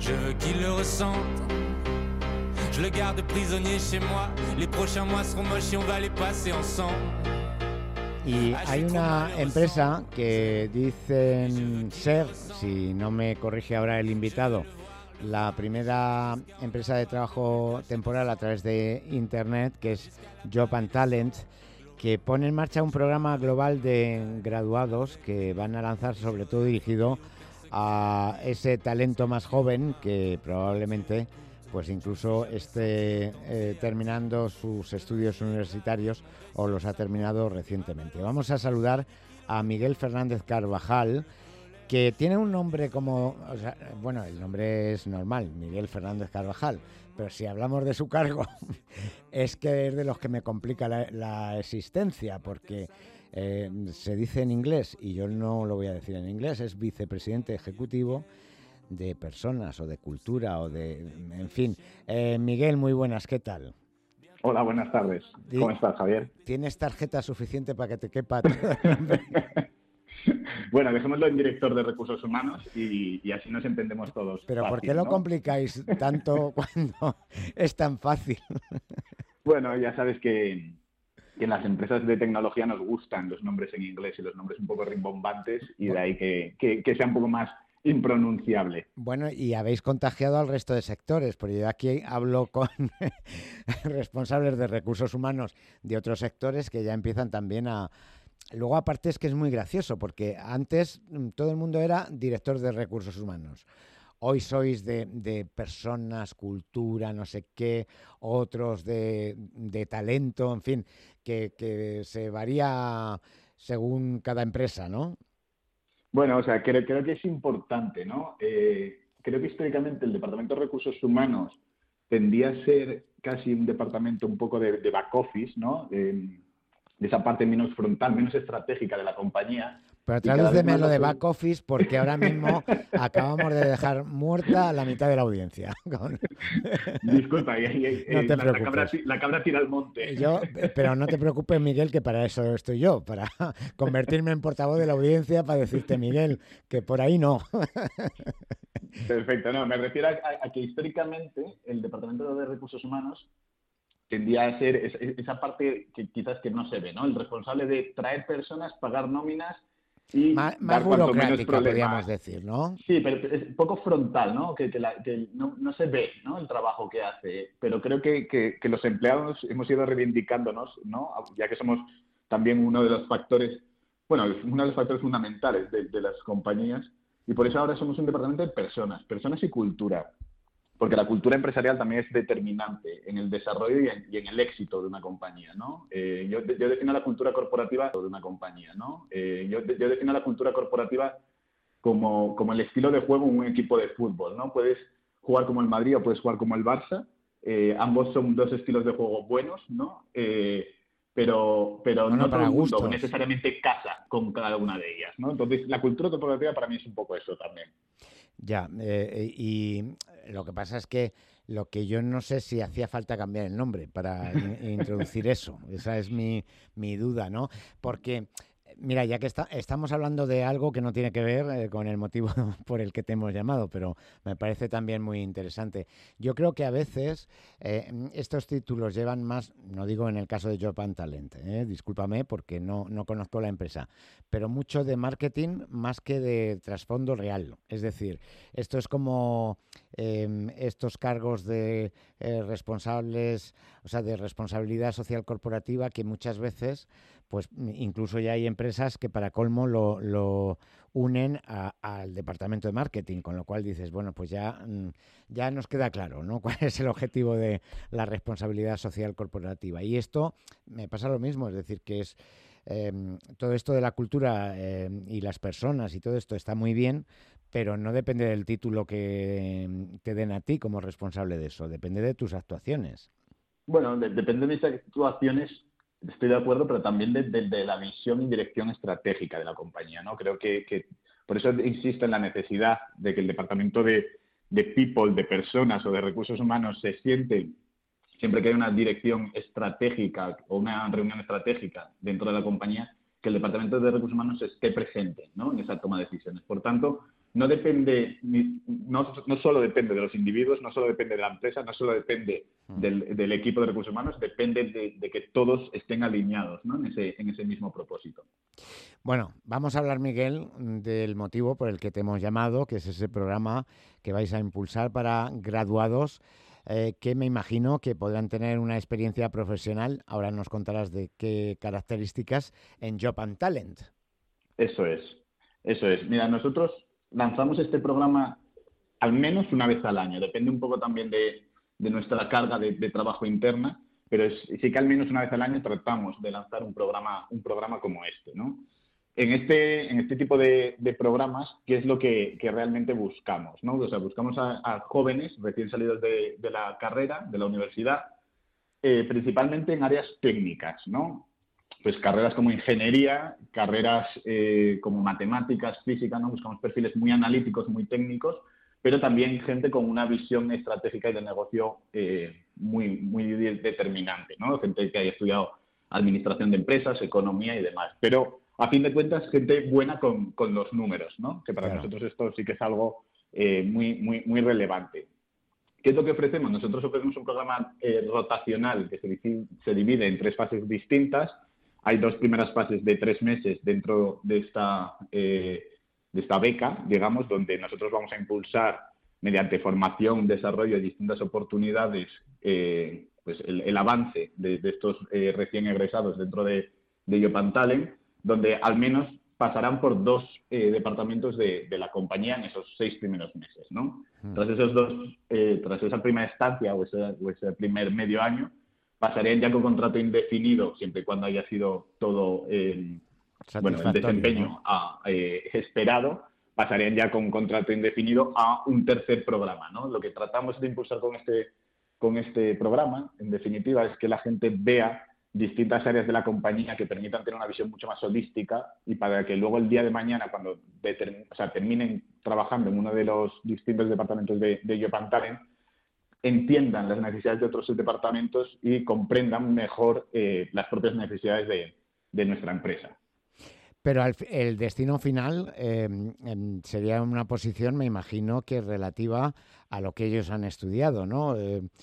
Je veux qu'il le ressente. Je le garde prisonnier chez moi. Les prochains mois seront moches et on va les passer ensemble. Y hay una empresa que dicen ser, si no me corrige ahora el invitado, la primera empresa de trabajo temporal a través de Internet, que es Job and Talent, que pone en marcha un programa global de graduados que van a lanzar, sobre todo dirigido a ese talento más joven que probablemente pues incluso esté terminando sus estudios universitarios o los ha terminado recientemente. Vamos a saludar a Miguel Fernández Carvajal, que tiene un nombre como... O sea, bueno, el nombre es normal, Miguel Fernández Carvajal, pero si hablamos de su cargo, es que es de los que me complica la existencia, porque se dice en inglés, y yo no lo voy a decir en inglés, es vicepresidente ejecutivo de personas o de cultura o de... En fin. Miguel, muy buenas, ¿qué tal? Hola, buenas tardes. ¿Cómo estás, Javier? ¿Tienes tarjeta suficiente para que te quepa todo el nombre? Bueno, dejémoslo en director de recursos humanos y así nos entendemos todos. Pero fácil, ¿por qué lo ¿no? complicáis tanto cuando es tan fácil? Bueno, ya sabes que en las empresas de tecnología nos gustan los nombres en inglés y los nombres un poco rimbombantes y de ahí que sea un poco más impronunciable. Bueno, y habéis contagiado al resto de sectores, porque yo aquí hablo con responsables de recursos humanos de otros sectores que ya empiezan también a... Luego, aparte, es que es muy gracioso, porque antes todo el mundo era director de recursos humanos. Hoy sois de personas, cultura, no sé qué, otros de talento, en fin, que se varía según cada empresa, ¿no? Bueno, o sea, creo que es importante, ¿no? Creo que históricamente el Departamento de Recursos Humanos tendía a ser casi un departamento un poco de back office, ¿no? De esa parte menos frontal, menos estratégica de la compañía. Pero tradúceme lo de back office, porque ahora mismo acabamos de dejar muerta a la mitad de la audiencia. Disculpa, no te preocupes. La cabra tira al monte. Pero no te preocupes, Miguel, que para eso estoy yo, para convertirme en portavoz de la audiencia, para decirte, Miguel, que por ahí no. Perfecto, no, me refiero a que históricamente el Departamento de Recursos Humanos tendía a ser esa parte que quizás que no se ve, ¿no? El responsable de traer personas, pagar nóminas y más dar cuanto menos burocrática, problemas. podríamos decir, ¿no? Sí, pero es poco frontal, ¿no? Que no se ve, ¿no? El trabajo que hace. Pero creo que los empleados hemos ido reivindicándonos, ¿no? Ya que somos también uno de los factores, bueno, uno de los factores fundamentales de las compañías. Y por eso ahora somos un departamento de personas y cultura. Porque la cultura empresarial también es determinante en el desarrollo y en el éxito de una compañía, ¿no? Yo defino la cultura corporativa de una compañía, ¿no? Yo defino la cultura corporativa como el estilo de juego en un equipo de fútbol, ¿no? Puedes jugar como el Madrid o puedes jugar como el Barça. Ambos son dos estilos de juego buenos, ¿no? Pero no todo el mundo necesariamente casa con cada una de ellas, ¿no? Entonces, la cultura corporativa para mí es un poco eso también. Ya, y lo que pasa es que lo que yo no sé si hacía falta cambiar el nombre para introducir eso. Esa es mi duda, ¿no? Porque... Mira, ya que estamos hablando de algo que no tiene que ver con el motivo por el que te hemos llamado, pero me parece también muy interesante. Yo creo que a veces estos títulos llevan más, no digo en el caso de Job and Talent, discúlpame porque no conozco la empresa, pero mucho de marketing más que de trasfondo real. Es decir, esto es como estos cargos de responsables, o sea, de responsabilidad social corporativa que muchas veces, pues incluso ya hay empresas que para colmo lo unen al departamento de marketing, con lo cual dices, bueno, pues ya nos queda claro, ¿no? Cuál es el objetivo de la responsabilidad social corporativa. Y esto me pasa lo mismo, es decir, que es todo esto de la cultura y las personas y todo esto está muy bien, pero no depende del título que te den a ti como responsable de eso, depende de tus actuaciones. Bueno, depende de mis actuaciones, estoy de acuerdo, pero también de la visión y dirección estratégica de la compañía, ¿no? Creo que por eso insisto en la necesidad de que el departamento de people, de personas o de recursos humanos se siente, siempre que hay una dirección estratégica o una reunión estratégica dentro de la compañía, que el departamento de recursos humanos esté presente, ¿no? En esa toma de decisiones. Por tanto, no depende, no solo depende de los individuos, no solo depende de la empresa, no solo depende del equipo de recursos humanos, depende de que todos estén alineados, ¿no? en ese mismo propósito. Bueno, vamos a hablar, Miguel, del motivo por el que te hemos llamado, que es ese programa que vais a impulsar para graduados que me imagino que podrán tener una experiencia profesional. Ahora nos contarás de qué características en Job and Talent. Eso es. Mira, nosotros lanzamos este programa al menos una vez al año. Depende un poco también de nuestra carga de trabajo interna, pero sí que al menos una vez al año tratamos de lanzar un programa como este, ¿no? En este tipo de programas, ¿qué es lo que realmente buscamos, ¿no? O sea, buscamos a jóvenes recién salidos de la carrera, de la universidad, principalmente en áreas técnicas, ¿no? Pues carreras como ingeniería, carreras como matemáticas, física, ¿no? Buscamos perfiles muy analíticos, muy técnicos, pero también gente con una visión estratégica y de negocio muy, muy determinante, ¿no? Gente que haya estudiado administración de empresas, economía y demás. Pero, a fin de cuentas, gente buena con los números, ¿no? Que para nosotros esto sí que es algo muy, muy, muy relevante. ¿Qué es lo que ofrecemos? Nosotros ofrecemos un programa rotacional que se divide en 3 fases distintas. Hay 2 primeras fases de 3 meses dentro de esta beca, digamos, donde nosotros vamos a impulsar mediante formación, desarrollo y distintas oportunidades pues el avance de estos recién egresados dentro de Job and Talent, donde al menos pasarán por 2 departamentos de la compañía en esos 6 primeros meses, ¿no? Tras esa primera estancia o ese primer medio año, pasarían ya con contrato indefinido, siempre y cuando haya sido todo el desempeño, ¿no? Esperado, pasarían ya con contrato indefinido a un tercer programa, ¿no? Lo que tratamos de impulsar con este programa, en definitiva, es que la gente vea distintas áreas de la compañía que permitan tener una visión mucho más holística y para que luego el día de mañana, cuando terminen trabajando en uno de los distintos departamentos de Job and Talent, entiendan las necesidades de otros departamentos y comprendan mejor las propias necesidades de nuestra empresa. Pero el destino final sería una posición, me imagino, que relativa a lo que ellos han estudiado, ¿no?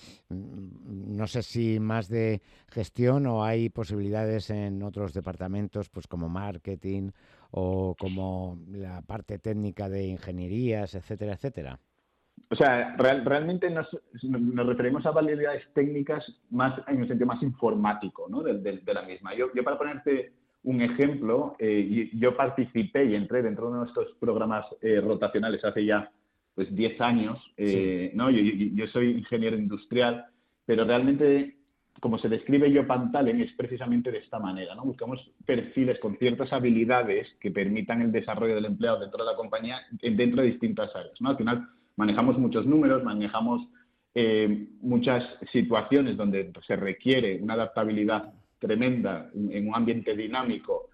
No sé si más de gestión o hay posibilidades en otros departamentos, pues como marketing o como la parte técnica de ingenierías, etcétera, etcétera. O sea, realmente nos referimos a habilidades técnicas más en el sentido más informático, ¿no? de la misma. Yo para ponerte un ejemplo, yo participé y entré dentro de uno de estos programas rotacionales hace ya pues 10 años, ¿no? Yo soy ingeniero industrial, pero realmente como se describe Job and Talent es precisamente de esta manera, ¿no? Buscamos perfiles con ciertas habilidades que permitan el desarrollo del empleado dentro de la compañía, dentro de distintas áreas, ¿no? Al final manejamos muchos números, manejamos muchas situaciones donde se requiere una adaptabilidad tremenda en un ambiente dinámico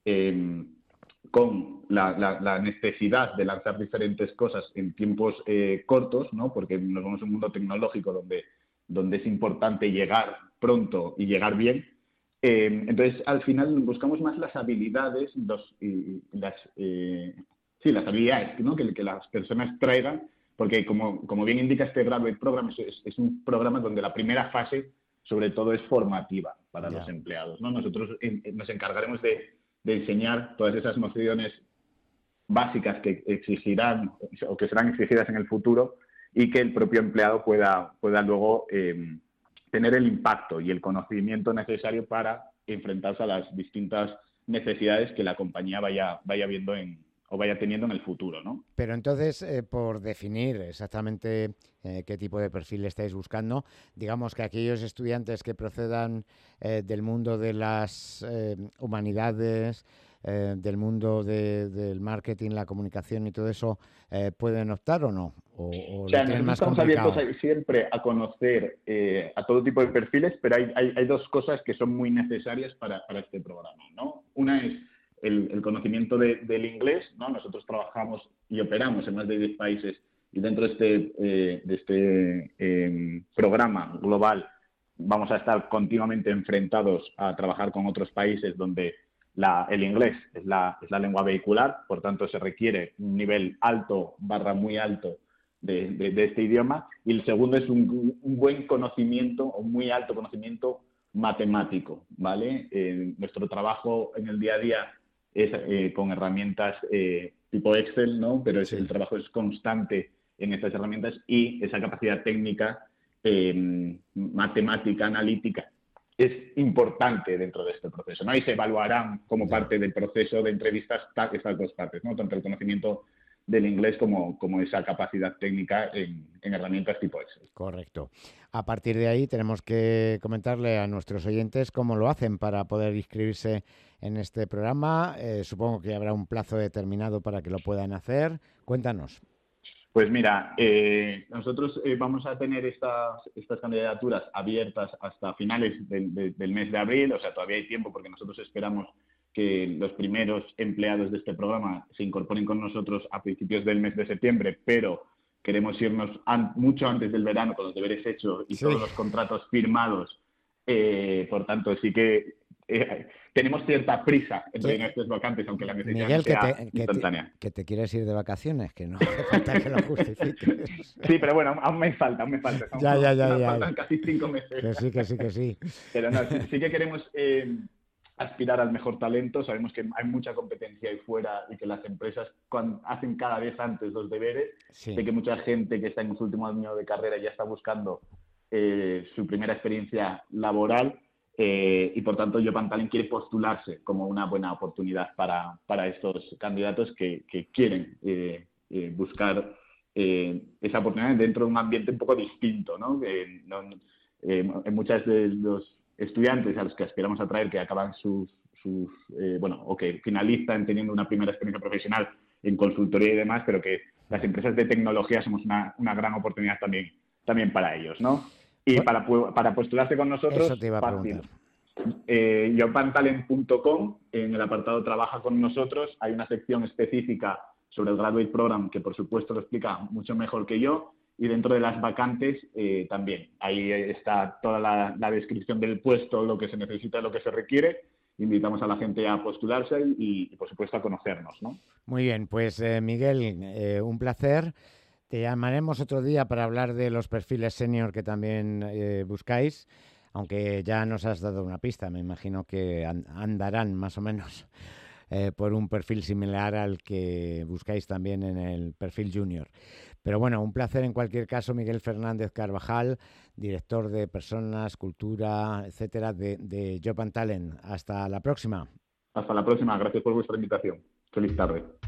con la necesidad de lanzar diferentes cosas en tiempos cortos, ¿no? Porque nos vamos a un mundo tecnológico donde es importante llegar pronto y llegar bien. Entonces, al final buscamos más las habilidades, las habilidades, ¿no? que las personas traigan, porque como bien indica este Graduate Program, es un programa donde la primera fase sobre todo es formativa para los empleados, ¿no? Nosotros nos encargaremos de enseñar todas esas nociones básicas que exigirán o que serán exigidas en el futuro y que el propio empleado pueda luego tener el impacto y el conocimiento necesario para enfrentarse a las distintas necesidades que la compañía vaya viendo o vaya teniendo en el futuro, ¿no? Pero entonces, por definir exactamente qué tipo de perfil estáis buscando, digamos que aquellos estudiantes que procedan del mundo de las humanidades, del mundo del marketing, la comunicación y todo eso, ¿pueden optar o no? ¿O sea, lo tienen nosotros más estamos complicado? abiertos siempre a conocer a todo tipo de perfiles, pero hay 2 cosas que son muy necesarias para este programa, ¿no? Una es el conocimiento del inglés, ¿no? Nosotros trabajamos y operamos en más de 10 países y dentro de este programa global vamos a estar continuamente enfrentados a trabajar con otros países donde el inglés es la lengua vehicular, por tanto se requiere un nivel alto / muy alto de este idioma, y el segundo es un buen conocimiento o muy alto conocimiento matemático, ¿vale? Nuestro trabajo en el día a día es con herramientas tipo Excel, ¿no? Pero el trabajo es constante en estas herramientas, y esa capacidad técnica, matemática, analítica, es importante dentro de este proceso, ¿no? Y se evaluarán como parte del proceso de entrevistas estas dos partes, ¿no? Tanto el conocimiento del inglés como esa capacidad técnica en herramientas tipo Excel. Correcto. A partir de ahí tenemos que comentarle a nuestros oyentes cómo lo hacen para poder inscribirse en este programa. Supongo que habrá un plazo determinado para que lo puedan hacer. Cuéntanos. Pues mira, nosotros vamos a tener estas candidaturas abiertas hasta finales del mes de abril, o sea, todavía hay tiempo porque nosotros esperamos que los primeros empleados de este programa se incorporen con nosotros a principios del mes de septiembre, pero queremos irnos mucho antes del verano con los deberes hechos y todos los contratos firmados. Por tanto, sí que tenemos cierta prisa en rellenar estas vacantes, aunque la necesidad Miguel, no sea instantánea. que te quieres ir de vacaciones, que no hace falta que lo justifiques. Sí, pero bueno, aún me falta. Ya. Faltan casi 5 meses. Que sí. Pero no, sí que queremos aspirar al mejor talento. Sabemos que hay mucha competencia ahí fuera y que las empresas hacen cada vez antes los deberes. Sí. Sé que mucha gente que está en su último año de carrera ya está buscando su primera experiencia laboral, y por tanto Job & Talent quiere postularse como una buena oportunidad para estos candidatos que quieren buscar esa oportunidad dentro de un ambiente un poco distinto, ¿no? Muchas de los estudiantes a los que aspiramos a traer, que acaban o que finalizan teniendo una primera experiencia profesional en consultoría y demás, pero que las empresas de tecnología somos una gran oportunidad también para ellos, ¿no? Y para postularse con nosotros, eso te iba a fácil. preguntar. Jobandtalent.com, en el apartado Trabaja con nosotros, hay una sección específica sobre el Graduate Program que, por supuesto, lo explica mucho mejor que yo, y dentro de las vacantes también. Ahí está toda la descripción del puesto, lo que se necesita, lo que se requiere. Invitamos a la gente a postularse y por supuesto, a conocernos, ¿no? Muy bien, pues Miguel, un placer. Te llamaremos otro día para hablar de los perfiles senior que también buscáis, aunque ya nos has dado una pista. Me imagino que andarán más o menos por un perfil similar al que buscáis también en el perfil junior. Pero bueno, un placer en cualquier caso, Miguel Fernández Carvajal, director de Personas, Cultura, etcétera, de Job & Talent. Hasta la próxima. Hasta la próxima. Gracias por vuestra invitación. Feliz tarde.